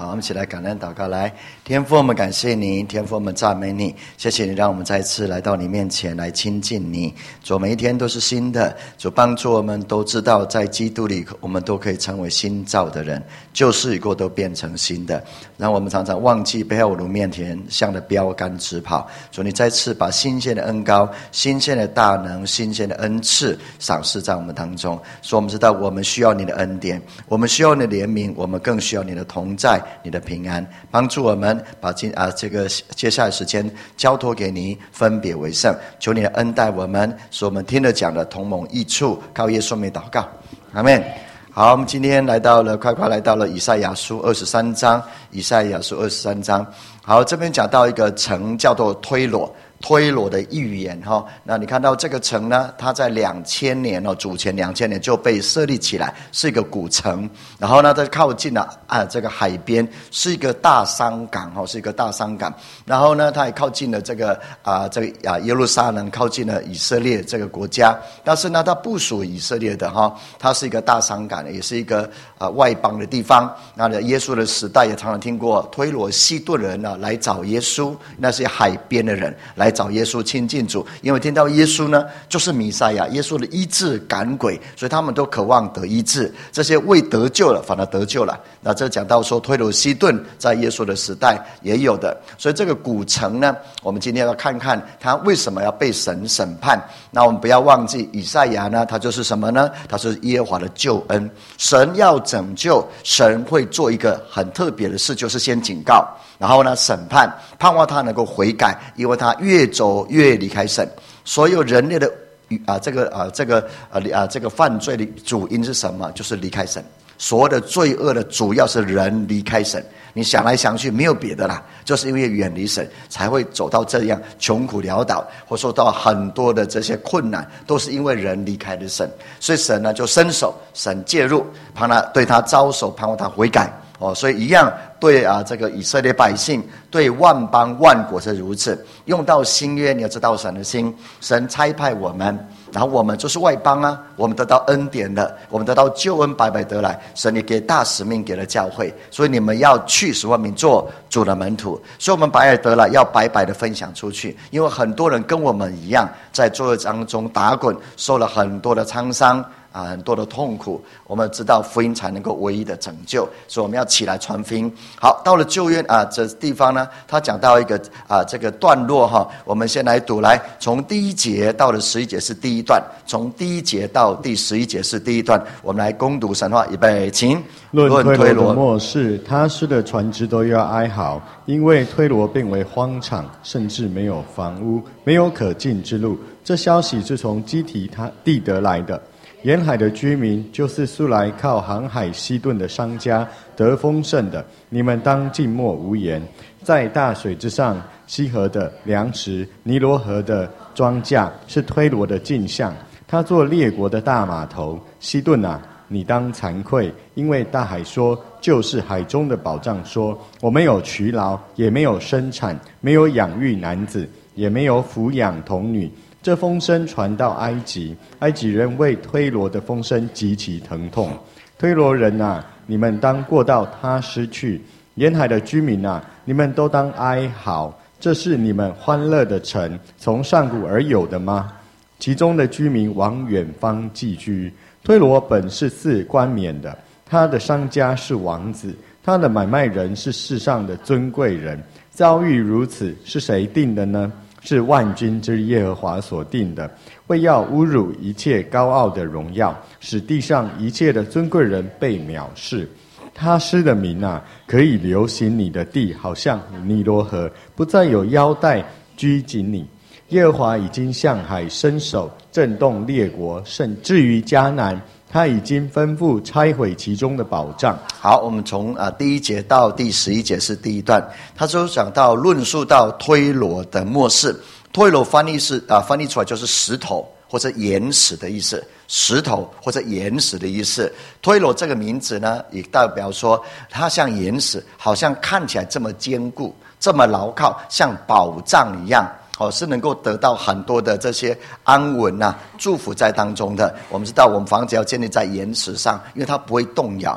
好，我们一起来感恩祷告。来，天父，我们感谢你，天父，我们赞美你，谢谢你让我们再次来到你面前来亲近你。主，每一天都是新的，主帮助我们都知道在基督里我们都可以成为新造的人，旧事已过都变成新的。让我们常常忘记背后我们面前向着标杆直跑。主，你再次把新鲜的恩膏、新鲜的大能、新鲜的恩赐赏赐在我们当中。所以我们知道我们需要你的恩典，我们需要你的怜悯，我们更需要你的同在，你的平安，帮助我们把这个接下来时间交托给你，分别为圣。求你的恩待我们，使我们听了讲的同盟益处，靠耶稣名祷告，阿们。好，我们今天快来到了以赛亚书23章，以赛亚书23章。好，这边讲到一个城叫做推罗的预言哈。那你看到这个城呢，它在2000年主前2000年就被设立起来，是一个古城。然后呢，它靠近了这个海边，是一个大商港哈，是一个大商港。然后呢，它也靠近了这个耶路撒冷，靠近了以色列这个国家。但是呢，它不属以色列的哈，它是一个大商港，也是一个外邦的地方。那耶稣的时代也常常听过推罗西顿人来找耶稣，那些海边的人来找耶稣亲近主，因为听到耶稣呢就是弥赛亚，耶稣的医治赶鬼，所以他们都渴望得医治。这些未得救了反而得救了。那这讲到说推罗西顿在耶稣的时代也有的，所以这个古城呢，我们今天要看看他为什么要被神审判。那我们不要忘记以赛亚呢，他就是什么呢？他是耶和华的救恩。神要拯救，神会做一个很特别的事，就是先警告，然后呢审判，盼望他能够悔改，因为他越走越离开神。所有人类的这个犯罪的主因是什么？就是离开神。所有的罪恶的主要是人离开神。你想来想去没有别的啦，就是因为远离神才会走到这样穷苦潦倒，或受到很多的这些困难，都是因为人离开了神。所以神呢就伸手，神介入，对他招手，盼望他悔改。所以一样对这个以色列百姓，对万邦万国是如此。用到新约，你要知道神的心，神差派我们，然后我们就是外邦啊，我们得到恩典了，我们得到救恩白白得来。神也给大使命给了教会，所以你们要去使万民做主的门徒。所以我们白白得来，要白白的分享出去。因为很多人跟我们一样，在罪恶当中打滚，受了很多的沧桑很多的痛苦，我们知道福音才能够唯一的拯救，所以我们要起来传福音。好，到了旧约这地方呢，他讲到一个这个段落哈，我们先来读，来从第1节到了11节是第一段，从第1节到第11节是第一段，我们来攻读神话，预备，请。 论推罗的末世，他施的船只都要哀嚎，因为推罗变为荒场，甚至没有房屋，没有可进之路。这消息是从基提地得来的。沿海的居民，就是素来靠航海西顿的商家得丰盛的，你们当静默无言。在大水之上，西河的粮食，尼罗河的庄稼，是推罗的镜像。他做列国的大码头。西顿啊，你当惭愧，因为大海说，就是海中的宝藏说，我没有劬劳，也没有生产，没有养育男子，也没有抚养童女。这风声传到埃及，埃及人为推罗的风声极其疼痛。推罗人啊，你们当过到他失去；沿海的居民啊，你们都当哀嚎。这是你们欢乐的城，从上古而有的吗？其中的居民往远方寄居。推罗本是赐冠冕的，他的商家是王子，他的买卖人是世上的尊贵人。遭遇如此，是谁定的呢？是万军之耶和华所定的，为要侮辱一切高傲的荣耀，使地上一切的尊贵人被藐视。他施的名啊，可以流行你的地，好像尼罗河，不再有腰带拘谨你。耶和华已经向海伸手，震动列国，甚至于迦南，他已经吩咐拆毁其中的宝藏。 好，我们从第1节到第11节是第一段，他就讲到论述到推罗的末世。推罗翻译出来就是石头或者岩石的意思，石头或者岩石的意思。推罗这个名字呢，也代表说它像岩石，好像看起来这么坚固，这么牢靠，像宝藏一样。是能够得到很多的这些安稳祝福在当中的。我们知道我们房子要建立在岩石上，因为它不会动摇。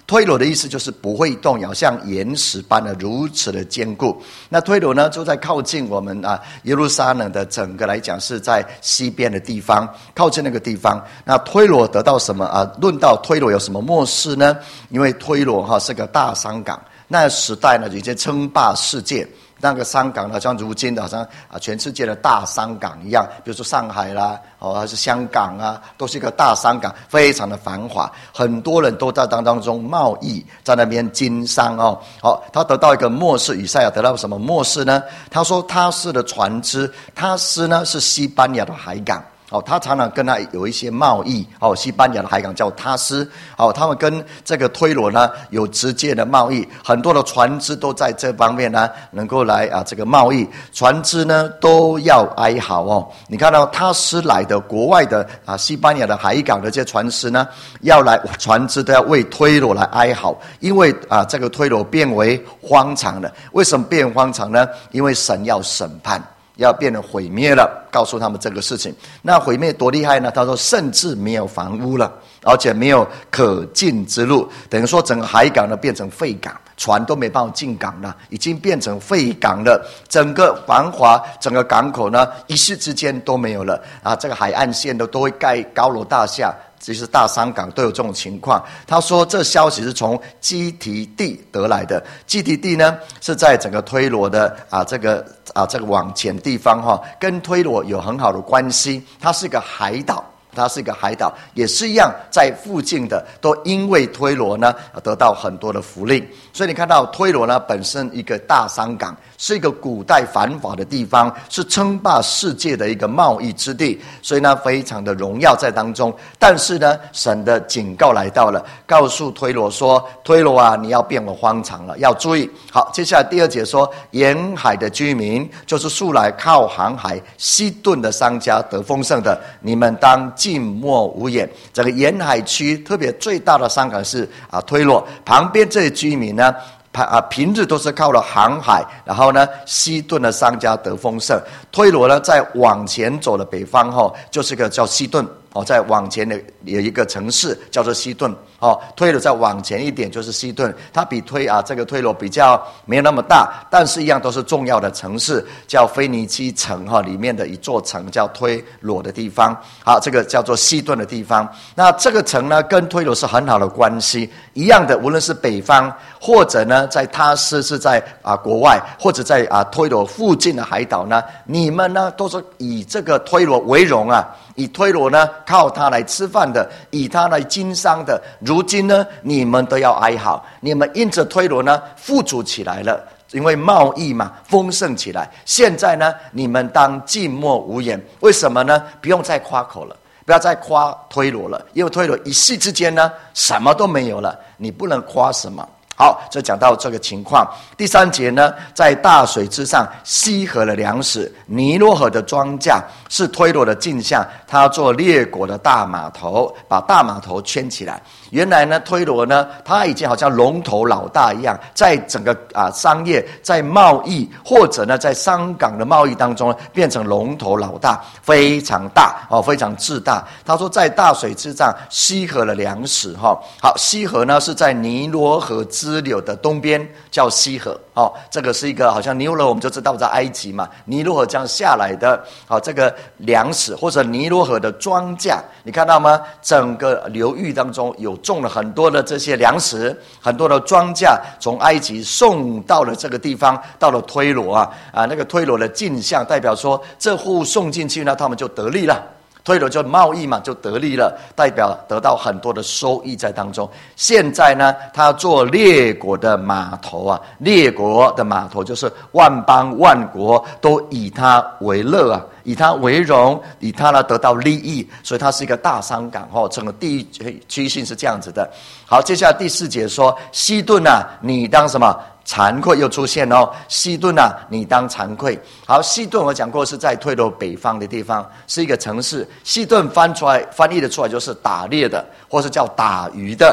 推罗的意思就是不会动摇，像岩石般的如此的坚固。那推罗呢，就在靠近我们耶路撒冷的整个来讲，是在西边的地方，靠近那个地方。那推罗得到什么论到推罗有什么末世呢？因为推罗是个大商港，那时代呢已经称霸世界。那个商港呢，像如今的好像全世界的大商港一样，比如说上海啦，还是香港都是一个大商港，非常的繁华，很多人都在当中贸易，在那边经商他得到一个末世，以赛亚得到什么末世呢？他说他是的船只，他是呢是西班牙的海港。他常常跟他有一些贸易。西班牙的海港叫他斯。他们跟这个推罗呢有直接的贸易，很多的船只都在这方面呢能够来这个贸易，船只呢都要哀嚎你看到他斯来的国外的西班牙的海港的这些船只呢，船只都要为推罗来哀嚎，因为这个推罗变为荒场了。为什么变荒场呢？因为神要审判，要变得毁灭了，告诉他们这个事情。那毁灭多厉害呢？他说甚至没有房屋了，而且没有可进之路，等于说整个海港呢变成废港，船都没办法进港了，已经变成废港了。整个繁华，整个港口呢一时之间都没有了这个海岸线都会盖高楼大厦，其实大商港都有这种情况。他说这消息是从基提地得来的。基提地呢是在整个推罗的这个往前地方跟推罗有很好的关系。它是一个海岛，也是一样，在附近的都因为推罗呢得到很多的福利。所以你看到推罗呢本身一个大商港，是一个古代繁华的地方，是称霸世界的一个贸易之地，所以呢非常的荣耀在当中。但是呢神的警告来到了，告诉推罗说，推罗你要变为荒场了，要注意。好，接下来第2节说，沿海的居民，就是素来靠航海西顿的商家得丰盛的，你们当静默无言。整个沿海区特别最大的商港是推罗，旁边这些居民呢平日都是靠了航海，然后呢西顿的商家得丰盛。推罗呢在往前走的北方就是个叫西顿在往前的有一个城市叫做西顿推罗再往前一点就是西顿，它比这个推罗比较没有那么大，但是一样都是重要的城市，叫腓尼基城里面的一座城叫推罗的地方。好，这个叫做西顿的地方。那这个城呢跟推罗是很好的关系，一样的，无论是北方或者呢在他斯是在国外，或者在推罗附近的海岛呢，你们呢都是以这个推罗为荣以推罗呢靠它来吃饭的，以它来经商的，如今呢你们都要哀嚎，你们因着推罗呢富足起来了，因为贸易嘛丰盛起来。现在呢你们当静默无言。为什么呢？不用再夸口了，不要再夸推罗了，因为推罗一夕之间呢什么都没有了，你不能夸什么。好，这讲到这个情况。第3节呢，在大水之上西河的粮食，尼罗河的庄稼是推罗的镜像，他做列国的大码头，把大码头圈起来。原来呢推罗呢他已经好像龙头老大一样，在整个商业，在贸易或者呢在商港的贸易当中变成龙头老大，非常大非常自大。他说在大水之上西河的粮食好，西河呢是在尼罗河支流的东边，叫西河这个是一个好像尼罗河我们就知道在埃及嘛，尼罗河这样下来的这个粮食或者尼罗河的庄稼，你看到吗？整个流域当中有种了很多的这些粮食，很多的庄稼从埃及送到了这个地方，到了推罗那个推罗的镜像代表说这户送进去呢他们就得利了，推罗就贸易嘛，就得利了，代表得到很多的收益在当中。现在呢他做列国的码头列国的码头就是万邦万国都以他为乐以他为荣，以他呢得到利益，所以他是一个大商港整个地区性是这样子的。好，接下来第4节说，西顿你当什么？惭愧又出现西顿你当惭愧。好，西顿我讲过是在推罗北方的地方，是一个城市。西顿翻译的出来就是打猎的，或是叫打鱼的。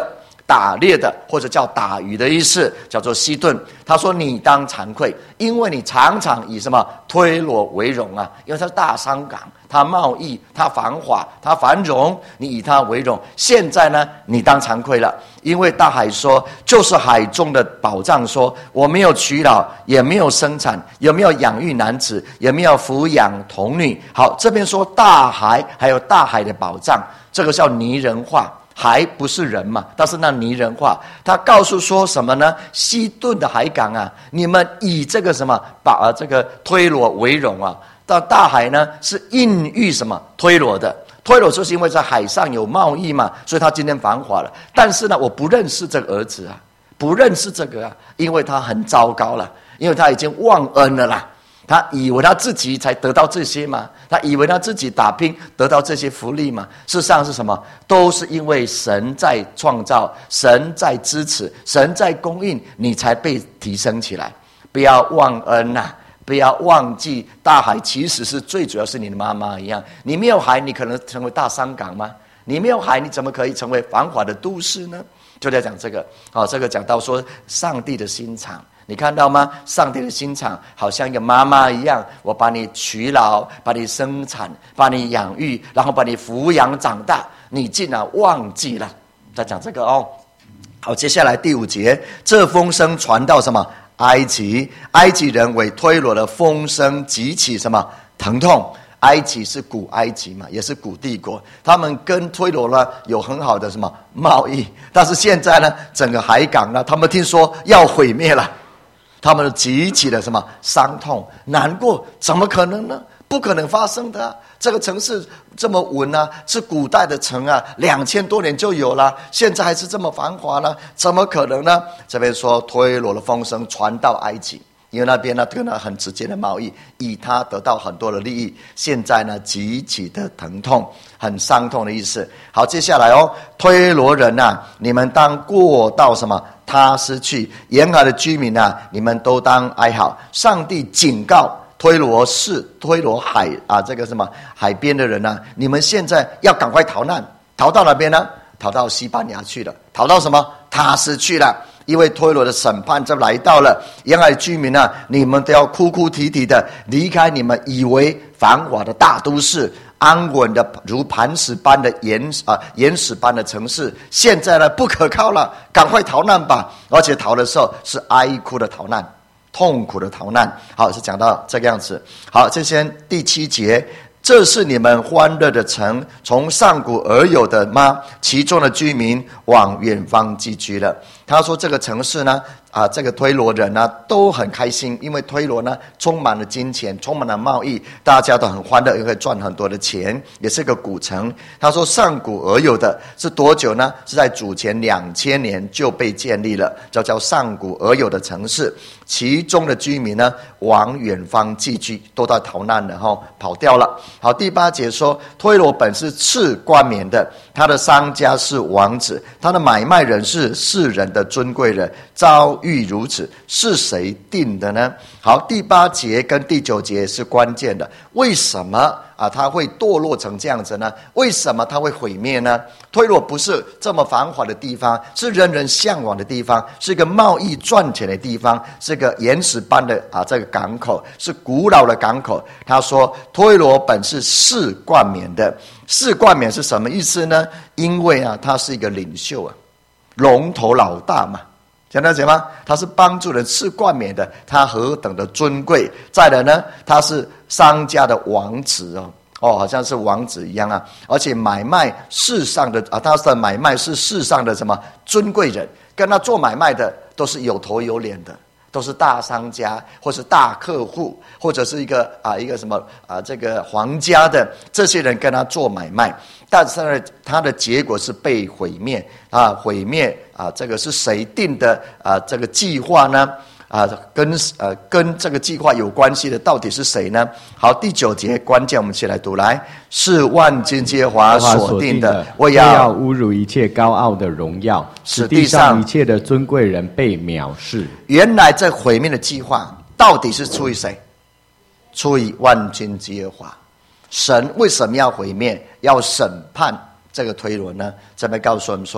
打猎的，或者叫打鱼的意思，叫做西顿。他说你当惭愧，因为你常常以什么推罗为荣啊，因为他是大商港，他贸易，他繁华，他繁荣，你以他为荣。现在呢，你当惭愧了，因为大海说，就是海中的宝藏说，我没有娶老，也没有生产，也没有养育男子，也没有抚养童女。好，这边说大海，还有大海的宝藏，这个叫拟人化。海不是人嘛，但是那拟人化，他告诉说什么呢？西顿的海港啊，你们以这个什么把这个推罗为荣啊。到大海呢是孕育什么推罗的，推罗就是因为在海上有贸易嘛，所以他今天繁华了。但是呢，我不认识这个儿子啊，不认识这个啊，因为他很糟糕了，因为他已经忘恩了啦。他以为他自己才得到这些吗？他以为他自己打拼得到这些福利吗？事实上是什么？都是因为神在创造，神在支持，神在供应，你才被提升起来。不要忘恩啊，不要忘记大海其实是最主要是你的妈妈一样。你没有海，你可能成为大商港吗？你没有海，你怎么可以成为繁华的都市呢？就在讲这个。这个讲到说上帝的心肠。你看到吗？上帝的心肠好像一个妈妈一样，我把你娶老，把你生产，把你养育，然后把你抚养长大，你竟然忘记了。在讲这个哦。好，接下来第5节，这风声传到什么？埃及，埃及人为推罗的风声极其什么疼痛。埃及是古埃及嘛，也是古帝国，他们跟推罗呢有很好的什么贸易，但是现在呢，整个海港呢，他们听说要毁灭了。他们极其的什么伤痛难过，怎么可能呢？不可能发生的啊！这个城市这么稳啊，是古代的城啊，2000多年就有了，现在还是这么繁华呢，怎么可能呢？这边说推罗的风声传到埃及，因为那边呢跟他很直接的贸易，以他得到很多的利益。现在呢极其的疼痛，很伤痛的意思。好，接下来哦，推罗人啊，你们当过到什么？他失去沿海的居民啊，你们都当哀嚎。上帝警告推罗海啊，这个什么海边的人啊，你们现在要赶快逃难，逃到哪边呢？逃到西班牙去了。逃到什么？他失去了。因为推罗的审判就来到了，沿海居民啊，你们都要哭哭啼啼的离开你们以为繁华的大都市，安稳的如磐石般的岩石般的城市，现在呢不可靠了，赶快逃难吧！而且逃的时候是哀哭的逃难，痛苦的逃难。好，是讲到这个样子。好，这先第7节。这是你们欢乐的城，从上古而有的吗？其中的居民往远方寄居了。他说这个城市呢，这个推罗人呢都很开心，因为推罗呢充满了金钱，充满了贸易，大家都很欢乐，也可以赚很多的钱，也是个古城。他说上古而有的是多久呢？是在主前2000年就被建立了，叫上古而有的城市。其中的居民呢往远方寄居，都在逃难了，跑掉了。好，第8节说，推罗本是次冠冕的，他的商家是王子，他的买卖人是世人的尊贵人，遭遇如此，是谁定的呢？好，第8节跟第9节是关键的。为什么他会堕落成这样子呢？为什么他会毁灭呢？推罗不是这么繁华的地方，是人人向往的地方，是一个贸易赚钱的地方，是个岩石般的这个港口，是古老的港口。他说推罗本是世冠冕的，世冠冕是什么意思呢？因为他是一个领袖龙头老大嘛，讲到什么？他是帮助人世冠冕的，他何等的尊贵。再来呢，他是商家的王子好像是王子一样而且买卖世上的他的买卖是世上的什么尊贵人，跟他做买卖的都是有头有脸的，都是大商家，或是大客户，或者是一个什么这个皇家的这些人跟他做买卖。但是呢，他的结果是被毁灭毁灭这个是谁定的这个计划呢？跟这个计划有关系的到底是谁呢？好，第9节关键，我们一起来读来。是万军之耶和华所定的，我要侮辱一切高傲的荣耀，使地上一切的尊贵人被藐视。 原来这毁灭的计划到底是出于谁？出于万军之耶和华。神为什么要毁灭，要审判这个推罗呢？这边告诉我们说，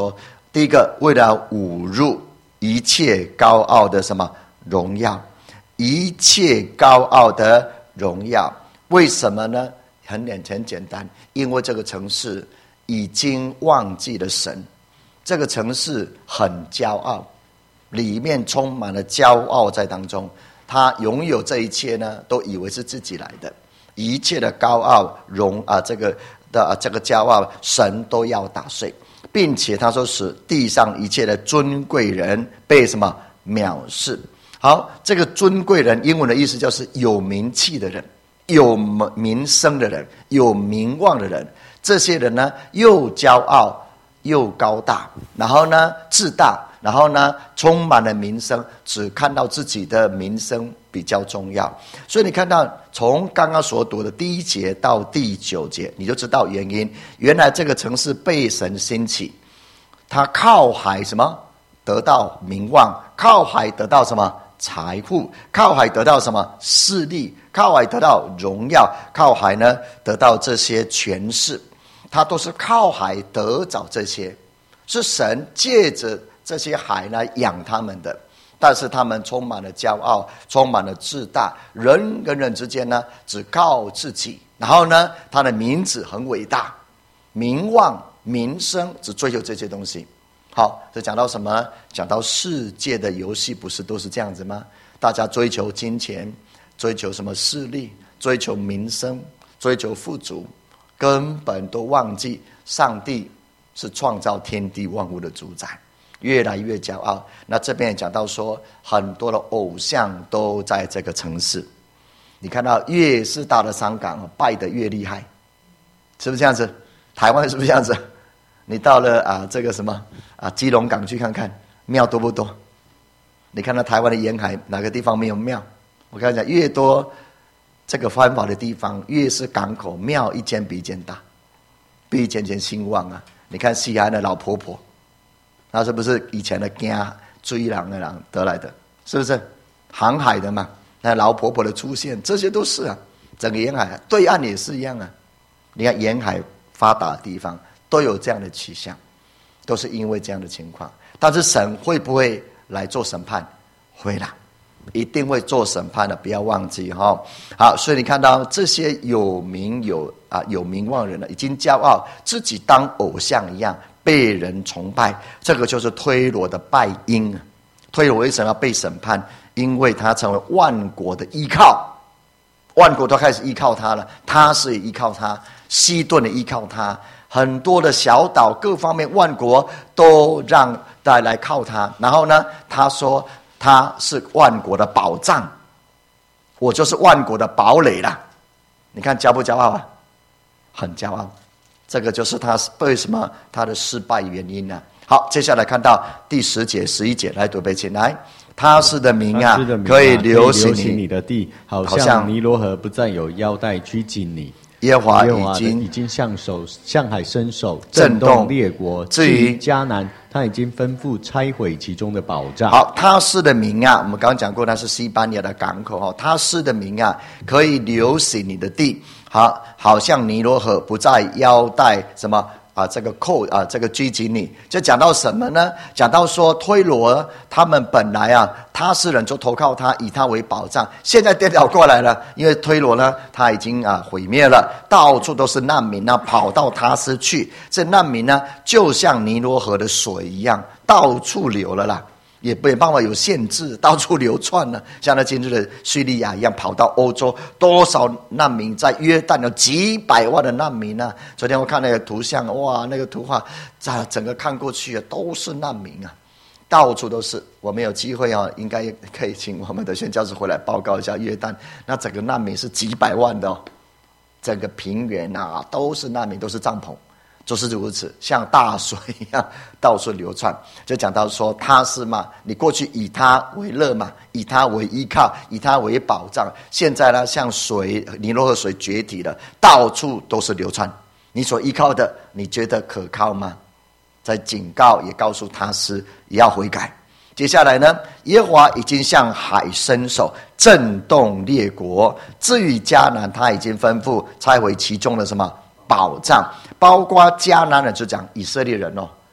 第一个，为了侮辱一切高傲的什么荣耀，一切高傲的荣耀。为什么呢？很简单，因为这个城市已经忘记了神，这个城市很骄傲，里面充满了骄傲在当中。他拥有这一切呢，都以为是自己来的，一切的高傲这个骄傲，神都要打碎，并且他说使地上一切的尊贵人被什么藐视。好，这个尊贵人英文的意思就是有名气的人，有名声的人，有名望的人。这些人呢，又骄傲又高大，然后呢自大，然后呢充满了名声，只看到自己的名声比较重要。所以你看到从刚刚所读的第1节到第9节，你就知道原因。原来这个城市被神兴起，他靠海什么得到名望，靠海得到什么财富，靠海得到什么势力，靠海得到荣耀，靠海呢得到这些权势。他都是靠海得着这些，是神借着这些海来养他们的。但是他们充满了骄傲，充满了自大，人跟人之间呢只靠自己，然后呢他的名字很伟大，名望名声，只追求这些东西。好，这讲到什么？讲到世界的游戏不是都是这样子吗？大家追求金钱，追求什么势力，追求名声，追求富足，根本都忘记上帝是创造天地万物的主宰，越来越骄傲。那这边也讲到说，很多的偶像都在这个城市。你看到越是大的香港，拜得越厉害，是不是这样子？台湾是不是这样子？你到了这个什么基隆港去看看，庙多不多？你看到台湾的沿海哪个地方没有庙？我跟你讲，越多这个犯法的地方，越是港口，庙一间比一间大，比一间间兴旺啊！你看西安的老婆婆，那是不是以前的惊追狼的狼得来的？是不是航海的嘛？那老婆婆的出现，这些都是啊。整个沿海对岸也是一样啊。你看沿海发达的地方都有这样的气象，都是因为这样的情况。但是神会不会来做审判？会啦，一定会做审判的，不要忘记哈。好，所以你看到这些有名望人呢，已经骄傲，自己当偶像一样，被人崇拜。这个就是推罗的败因。推罗为什么要被审判？因为他成为万国的依靠，万国都开始依靠他了，他是依靠他，西顿也依靠他，很多的小岛各方面万国都让大家来靠他。然后呢，他说他是万国的保障，我就是万国的堡垒啦。你看骄不骄傲啊？很骄傲。这个就是他为什么他的失败原因呢？好，接下来看到第10节、11节，来读背起来。他施的名啊，可以流行你的地，好像尼罗河不再有腰带拘谨你。 耶和华已经向海伸手，震动列国。至于迦南，他已经吩咐拆毁其中的保障。 好，他施的名啊，我们刚刚讲过，那是西班牙的港口。他施的名啊，可以流行你的地，好像尼罗河不再腰带什么这个这个拘谨你。就讲到什么呢？讲到说推罗他们本来他是人就投靠他，以他为保障，现在颠倒过来了，因为推罗呢他已经毁灭了，到处都是难民跑到他斯去。这难民呢就像尼罗河的水一样，到处流了啦，也没办法有限制，到处流窜了，像那今日的叙利亚一样，跑到欧洲，多少难民，在约旦有几百万的难民啊！昨天我看那个图像，哇，那个图画，整个看过去都是难民啊，到处都是。我们有机会应该可以请我们的宣教士回来报告一下约旦，那整个难民是几百万的整个平原都是难民，都是帐篷。就是如此，像大水一样到处流窜。就讲到说他是嘛，你过去以他为乐嘛，以他为依靠，以他为保障。现在呢，像水尼罗河水决堤了，到处都是流窜。你所依靠的，你觉得可靠吗？在警告也告诉他是也要悔改。接下来呢，耶和华已经向海伸手，震动列国。至于迦南，他已经吩咐拆毁其中的什么保障，包括迦南人，就讲以色列人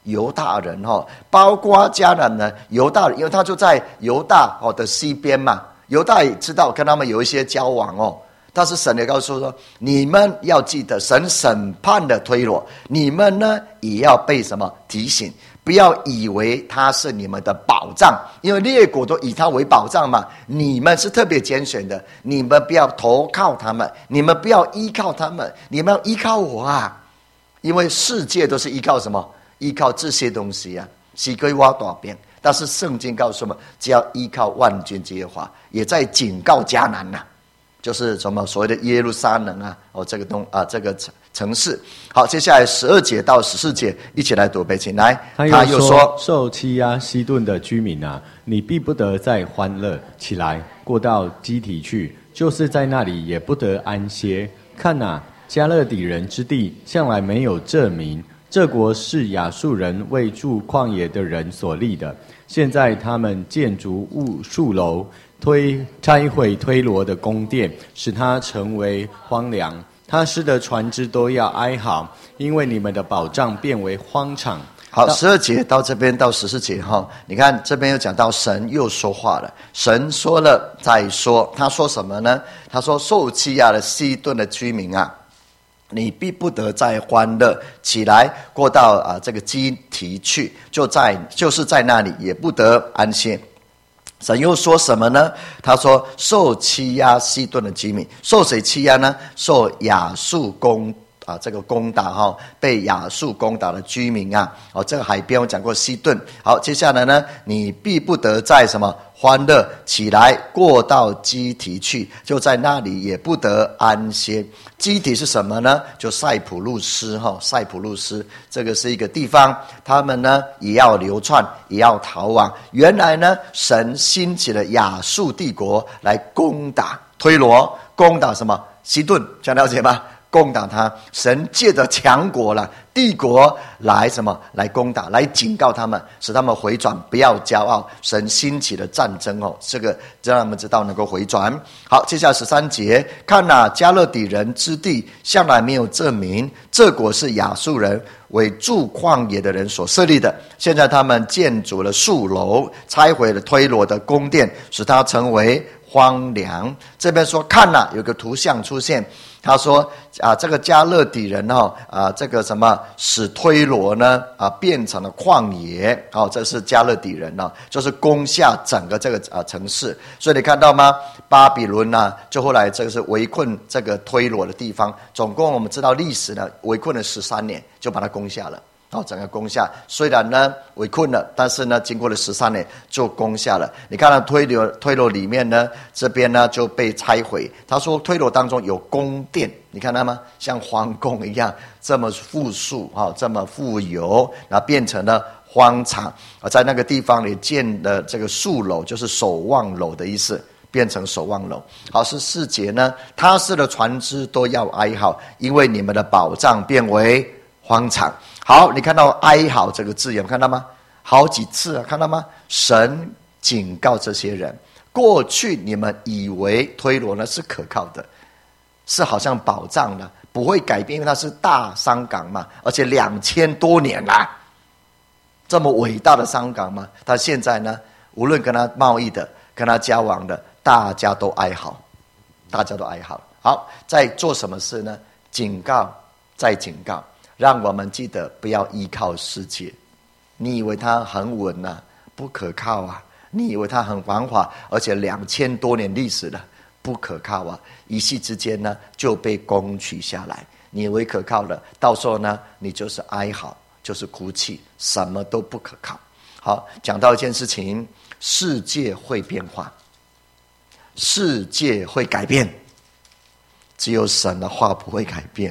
犹大人包括迦南呢，犹大人，因为他就在犹大的西边嘛，犹大也知道跟他们有一些交往但是神也告诉说，你们要记得神审判的推罗，你们呢也要被什么提醒，不要以为他是你们的保障，因为列国都以他为保障嘛，你们是特别拣选的，你们不要投靠他们，你们不要依靠他们，你们要依靠我啊！因为世界都是依靠什么？依靠这些东西啊，是可以挖大边。但是圣经告诉我们，只要依靠万军之耶和华，也在警告迦南呐，就是什么所谓的耶路撒冷啊，这个这个城市。好，接下来12节到14节，一起来读背经来。 他又说：受欺压西顿的居民啊，你必不得再欢乐起来，过到基提去，就是在那里也不得安歇。看啊，加勒底人之地向来没有这名，这国是亚述人为住旷野的人所立的。现在他们建筑树楼，拆毁推罗的宫殿，使它成为荒凉。他施的船只都要哀嚎，因为你们的宝藏变为荒场。 好，12节到这边到14节你看这边又讲到神又说话了，神说了再说，他说什么呢？他说：受欺压的西顿的居民啊，你必不得再欢乐起来，过到这个基提去，就是在那里也不得安歇。神又说什么呢？他说：受欺压西顿的居民，受谁欺压呢？受亚述这个攻打被亚述攻打的居民啊，这个海边我讲过西顿。好，接下来呢，你必不得再什么欢乐起来，过到基提去，就在那里也不得安歇。基提是什么呢？就塞浦路斯塞浦路斯这个是一个地方，他们呢也要流窜，也要逃亡。原来呢，神兴起了亚述帝国来攻打推罗，攻打什么西顿，这样了解吗？攻打他，神借着强国了帝国来什么？来攻打，来警告他们，使他们回转，不要骄傲。神兴起的战争这个让他们知道能够回转。好，接下来13节，看啊，加勒底人之地向来没有这名，这国是亚述人为住旷野的人所设立的。现在他们建筑了树楼，拆毁了推罗的宫殿，使它成为荒凉。这边说看啊，有个图像出现，他说这个加勒底人这个什么使推罗呢变成了旷野这是加勒底人就是攻下整个这个城市。所以你看到吗？巴比伦就后来这个是围困这个推罗的地方，总共我们知道历史呢，围困了13年就把它攻下了。整个攻下，虽然呢围困了，但是呢经过了13年就攻下了。你看到推罗里面呢，这边呢就被拆毁。他说推罗当中有宫殿，你看到吗？像皇宫一样，这么富庶这么富有，然后变成了荒场。在那个地方里建的这个树楼，就是守望楼的意思，变成守望楼。好，14节呢，他施的船只都要哀嚎，因为你们的宝藏变为荒场。好，你看到哀嚎这个字眼，看到吗？好几次看到吗？神警告这些人，过去你们以为推罗呢是可靠的，是好像保障的，不会改变，因为它是大商港嘛，而且2000多年啦，这么伟大的商港嘛。但现在呢，无论跟他贸易的，跟他交往的，大家都哀嚎，大家都哀嚎。好，在做什么事呢？警告，再警告，让我们记得不要依靠世界。你以为它很稳啊，不可靠啊。你以为它很繁华，而且2000多年历史了，不可靠啊。一夕之间呢，就被攻取下来。你以为可靠了，到时候呢，你就是哀嚎，就是哭泣，什么都不可靠。好，讲到一件事情，世界会变化，世界会改变，只有神的话不会改变。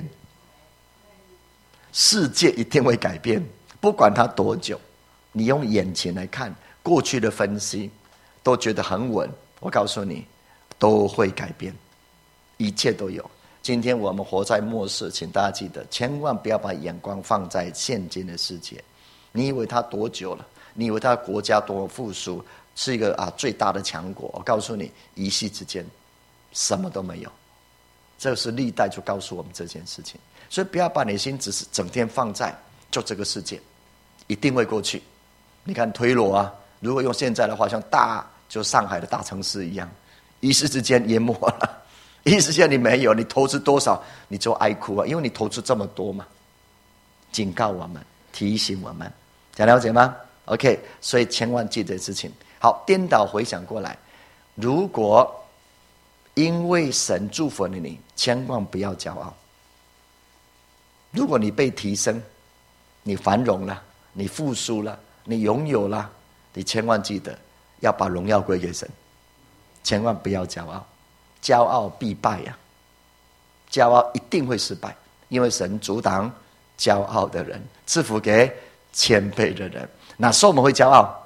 世界一定会改变，不管它多久。你用眼前来看，过去的分析都觉得很稳，我告诉你，都会改变，一切都有。今天我们活在末世，请大家记得，千万不要把眼光放在现今的世界。你以为它多久了？你以为它国家多么富庶，是一个最大的强国？我告诉你，一夕之间什么都没有。这是历代就告诉我们这件事情。所以不要把你的心只是整天放在就这个世界， 一定会过去。你看推罗啊，如果用现在的话，像就上海的大城市一样，一时之间淹没了。一时之间你没有，你投资多少你就哀哭啊，因为你投资这么多嘛。警告我们，提醒我们，讲了解吗 ？OK， 所以千万记得事情。好，颠倒回想过来，如果因为神祝福了你，千万不要骄傲。如果你被提升，你繁荣了，你复苏了，你拥有了，你千万记得要把荣耀归给神，千万不要骄傲，骄傲必败呀！骄傲一定会失败，因为神阻挡骄傲的人，赐福给谦卑的人。哪时候我们会骄傲？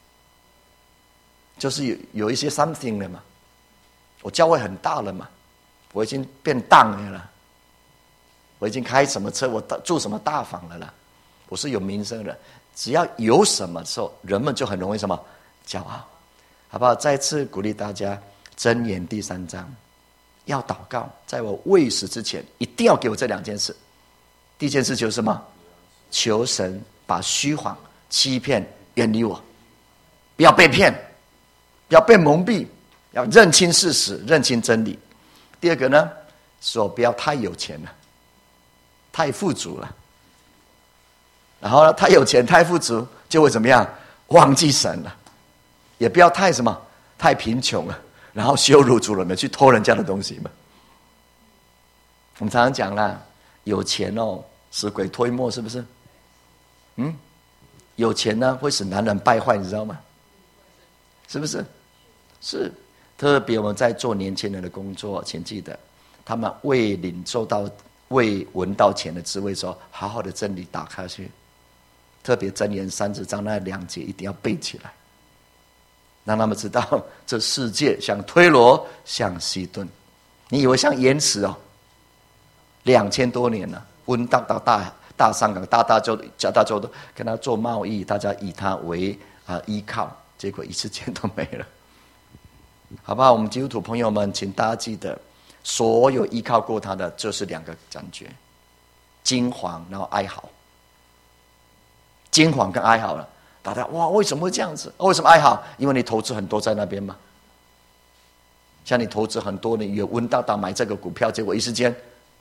就是有一些 something 了嘛，我教会很大了嘛，我已经变当了，我已经开什么车，我住什么大房了啦，我是有名声的。只要有什么时候，人们就很容易什么骄傲，好不好？再次鼓励大家，箴言第3章要祷告，在我未死之前，一定要给我这2件事。第一件事就是什么？求神把虚谎、欺骗远离我，不要被骗，不要被蒙蔽，要认清事实，认清真理。第二个呢，说不要太有钱了，太富足了。然后呢，太有钱太富足就会怎么样？忘记神了。也不要太什么？太贫穷了，然后羞辱主了们，去偷人家的东西嘛。我们常常讲啦，有钱哦，使鬼推磨，是不是？有钱呢会使男人败坏，你知道吗？是不是？是。特别我们在做年轻人的工作，请记得，他们未闻到钱的滋味的时候，好好的真理打开去。特别箴言30章那2节一定要背起来，让他们知道这世界像推罗，像西顿。你以为像延迟哦？2000多年了，温当到大上港，大洲都跟他做贸易，大家以他为依靠，结果一次间都没了。好不好？我们基督徒朋友们，请大家记得，所有依靠过他的就是2个感觉：惊惶，然后哀嚎。惊惶跟哀嚎了，大家哇，为什么会这样子？为什么哀嚎？因为你投资很多在那边嘛。像你投资很多，你有温到买这个股票，结果一时间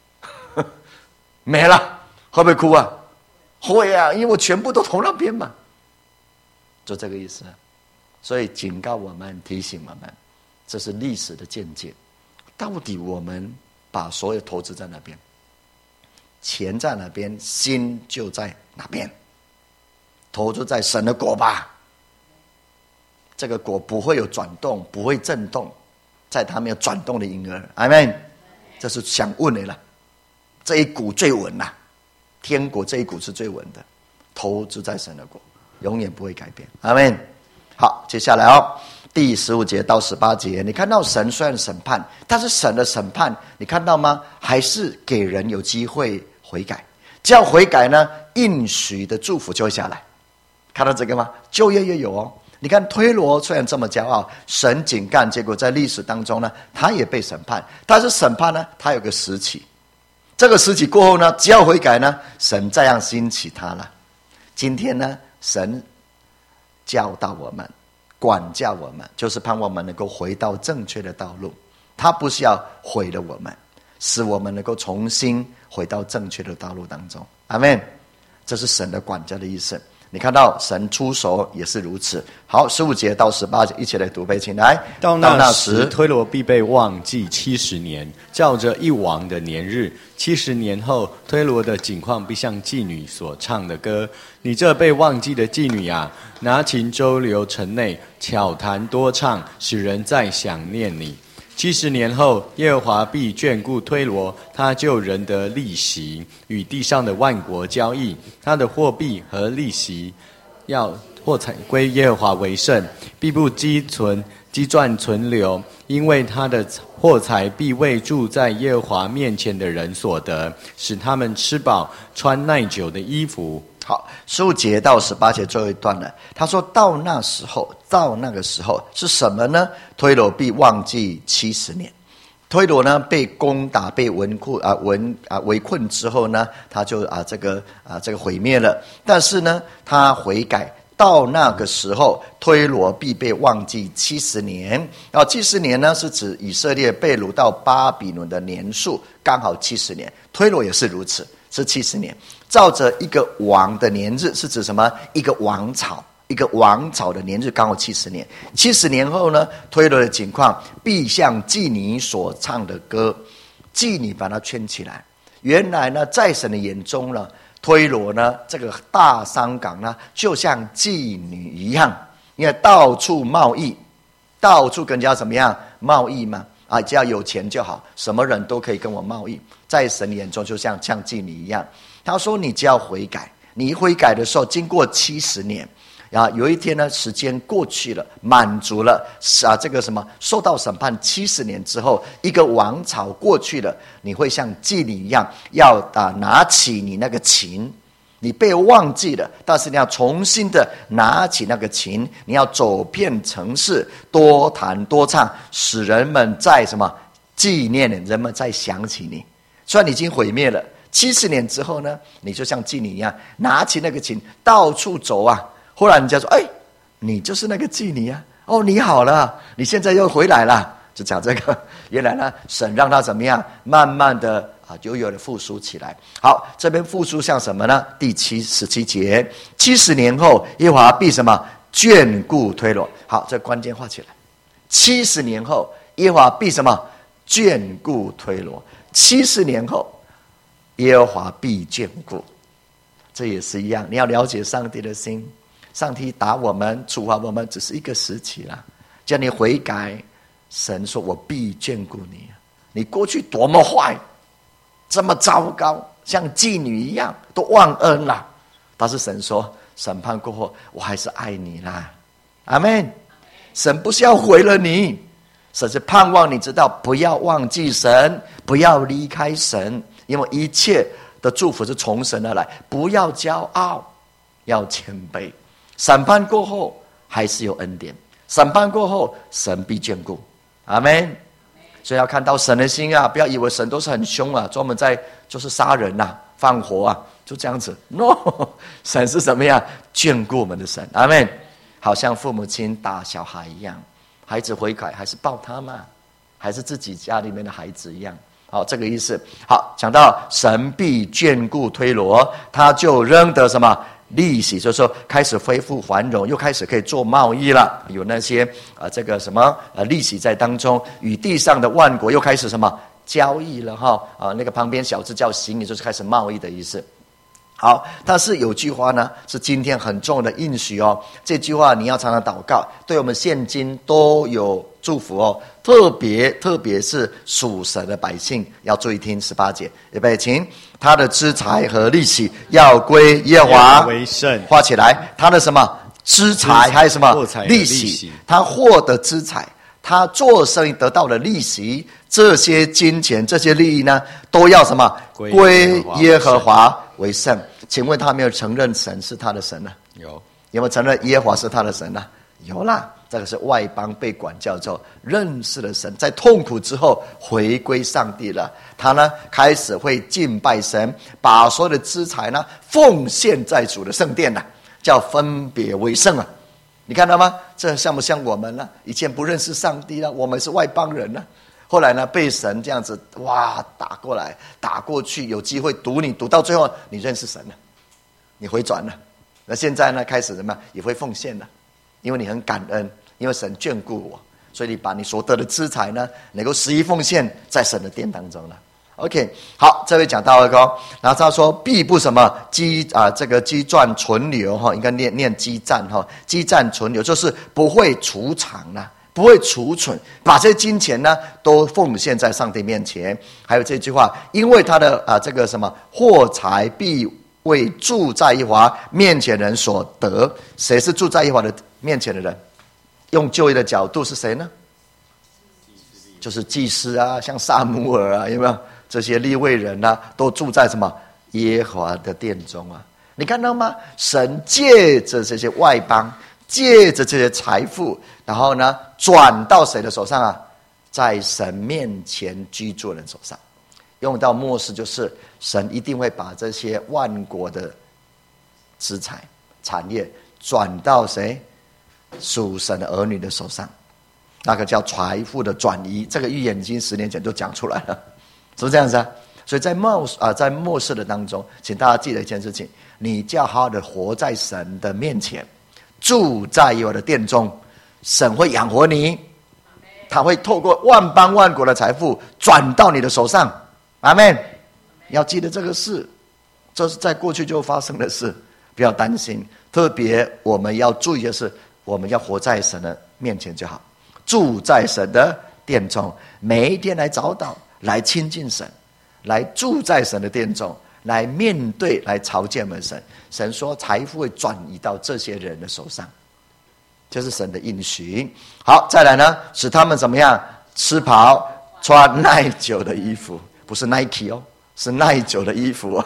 没了，会不会哭啊？会啊，因为我全部都投那边嘛，就这个意思。所以警告我们，提醒我们，这是历史的见解。到底我们把所有投资在那边，钱在那边，心就在哪边？投资在神的国吧，这个国不会有转动，不会震动，在它没有转动的婴儿。阿们，这是想问的了。这一股最稳啦，天国这一股是最稳的，投资在神的国，永远不会改变。阿们。好，接下来第15节到18节，你看到神虽然审判，但是神的审判，你看到吗？还是给人有机会悔改。只要悔改呢，应许的祝福就会下来。看到这个吗？就业也有哦。你看推罗虽然这么骄傲，神警告，结果在历史当中呢，他也被审判。但是审判呢，他有个时期，这个时期过后呢，只要悔改呢，神再样兴起他了。今天呢，神教导我们，管教我们，就是盼望我们能够回到正确的道路。他不是要毁了我们，使我们能够重新回到正确的道路当中。阿们。这是神的管教的意思。你看到神出手也是如此。好，15节到18节一起来读背，请来。 到那时，推罗必被忘记70年，照着一王的年日。70年后，推罗的景况必像妓女所唱的歌。你这被忘记的妓女啊，拿琴周流城内，巧弹多唱，使人再想念你。70年后，耶和华必眷顾推罗，他救人的利息与地上的万国交易，他的货币和利息要货财归耶和华为圣，必不积赚存留，因为他的货财必为住在耶和华面前的人所得，使他们吃饱，穿耐久的衣服。 好，15节到18节最后一段了。他说到那时候，到那个时候是什么呢？推罗必忘记70年。 推罗呢被攻打、被围困之后呢，他就这个毁灭了。但是呢，他悔改，到那个时候，推罗必被忘记70年。70年呢，是指以色列被掳到巴比伦的年数刚好70年。推罗也是如此，是70年。照着一个王的年日，是指什么？一个王朝。一个王朝的年日刚好70年，70年后呢，推罗的情况必像妓女所唱的歌，妓女把它圈起来。原来呢，在神的眼中呢，推罗呢这个大商港呢，就像妓女一样，因为到处贸易，到处跟人家怎么样贸易嘛，只要有钱就好，什么人都可以跟我贸易。在神的眼中，就像妓女一样。他说：“你只要悔改，你一悔改的时候，经过70年。”有一天呢，时间过去了，满足了这个什么受到审判70年之后，一个王朝过去了，你会像妓女一样，要拿起你那个琴，你被忘记了，但是你要重新的拿起那个琴，你要走遍城市，多弹多唱，使人们在什么纪念你，人们在想起你。虽然你已经毁灭了，70年之后呢，你就像妓女一样，拿起那个琴，到处走啊。后来人家说：“你就是那个妓女啊！哦，你好了，你现在又回来了。”就讲这个。原来呢，神让他怎么样，慢慢的就有了复苏起来。好，这边复苏像什么呢？第17节，70年后，耶和华必什么？眷顾推罗。好，这关键画起来。70年后，耶和华必什么？眷顾推罗。70年后，耶和华必眷顾。这也是一样，你要了解上帝的心。上帝打我们、处罚我们，只是一个时期啦。叫你悔改，神说：“我必眷顾你。”你过去多么坏，这么糟糕，像妓女一样，都忘恩了。但是神说，审判过后，我还是爱你啦。阿们。神不是要毁了你，神是盼望你知道，不要忘记神，不要离开神，因为一切的祝福是从神而来。不要骄傲，要谦卑。审判过后还是有恩典，审判过后神必眷顾。阿们。所以要看到神的心啊，不要以为神都是很凶啊，专门在就是杀人啊、放火啊，就这样子。No， 神是什么样？眷顾我们的神。阿们。好像父母亲打小孩一样，孩子悔改还是抱他嘛，还是自己家里面的孩子一样。好，这个意思。好，讲到神必眷顾推罗，他就扔得什么利息，就是说开始恢复繁荣，又开始可以做贸易了，有那些这个什么利息在当中，与地上的万国又开始什么交易了哈。那个旁边小字叫行，也就是开始贸易的意思。好，但是有句话呢，是今天很重要的应许哦。这句话你要常常祷告，对我们现今都有祝福哦。特别是属神的百姓要注意听18节，预备，请。他的资财和利息要归耶和华为圣， 画起来。他的什么资财还有什么利息？他获得资财，他做生意得到的利息，这些金钱、这些利益呢，都要什么归耶和华为圣。请问他有没有承认神是他的神呢？有没有承认耶和华是他的神呢？有啦。这个是外邦被管教之后认识了神，在痛苦之后回归上帝了。他呢开始会敬拜神，把所有的资财呢奉献在主的圣殿了，叫分别为圣啊。你看到吗？这像不像我们呢？以前不认识上帝了，我们是外邦人呢。后来呢被神这样子打过来打过去，有机会堵你，堵到最后你认识神了，你回转了。那现在呢开始什么也会奉献了，因为你很感恩，因为神眷顾我，所以你把你所得的资财呢能够十一奉献在神的殿当中了。OK， 好，这位讲到了哦。然后他说必不什么这个积赚存留哈，应该念积攒哈，积攒存留就是不会储藏啦，不会储存，把这些金钱呢都奉献在上帝面前。还有这句话，因为他的这个什么货财必为住在耶和华面前人所得。谁是住在耶和华的面前的人？用旧约的角度是谁呢？就是祭司啊，像撒母耳啊，有没有？这些利未人啊，都住在什么耶和华的殿中啊？你看到吗？神借着这些外邦，借着这些财富，然后呢转到谁的手上啊？ 在神面前居住的人手上。用到末世，就是神一定会把这些万国的资产产业转到谁？属神的儿女的手上，那个叫财富的转移。这个预言已经10年前就讲出来了，是不是这样子啊？所以在末世的当中，请大家记得一件事情：你就要好好的活在神的面前，住在我的殿中，神会养活你，他会透过万邦万国的财富转到你的手上。阿们。要记得这个事，这是在过去就发生的事，不要担心。特别我们要注意的是，我们要活在神的面前就好，住在神的殿中，每一天来找祷，来亲近神，来住在神的殿中，来面对，来朝见我们神。神说财富会转移到这些人的手上，这是神的应许。好，再来呢，使他们怎么样？吃饱穿耐久的衣服，不是 Nike 哦，是耐久的衣服哦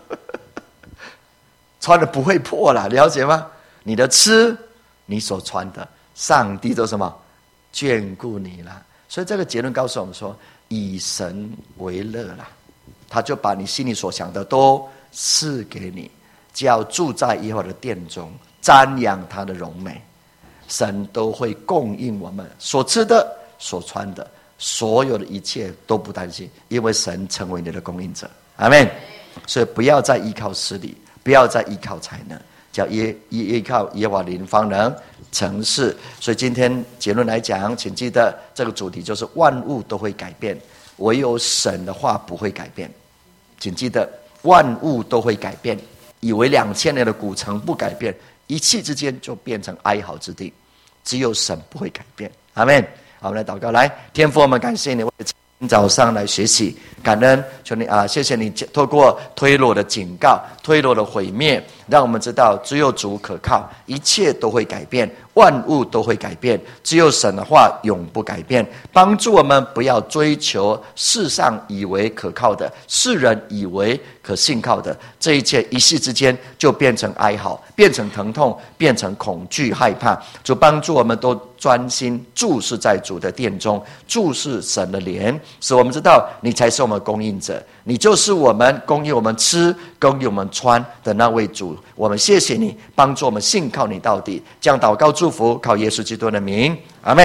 穿的不会破啦，了解吗？你的吃，你所穿的，上帝都什么眷顾你啦。所以这个结论告诉我们说，以神为乐啦，他就把你心里所想的都赐给你，只要住在耶和华的殿中，瞻仰他的荣美，神都会供应我们所吃的所穿的，所有的一切都不担心，因为神成为你的供应者。阿们。所以不要再依靠势力，不要再依靠才能，叫依靠耶和华灵方能成事。所以今天结论来讲，请记得这个主题就是万物都会改变，唯有神的话不会改变。请记得万物都会改变，以为2000年的古城不改变，一气之间就变成哀嚎之地，只有神不会改变。阿们。好，我们来祷告。来，天父，我们感谢你，为今早上来学习，感恩求你谢谢你透过推罗的警告，推罗的毁灭，让我们知道只有主可靠，一切都会改变，万物都会改变，只有神的话永不改变。帮助我们不要追求世上以为可靠的，世人以为可信靠的，这一切一夕之间就变成哀嚎，变成疼痛，变成恐惧害怕。主帮助我们都专心注视在主的殿中，注视神的脸，使我们知道你才是我们的供应者，你就是我们供应我们吃，供应我们穿的那位主。我们谢谢你，帮助我们信靠你到底。这样祷告祝福，靠耶稣基督的名，阿们。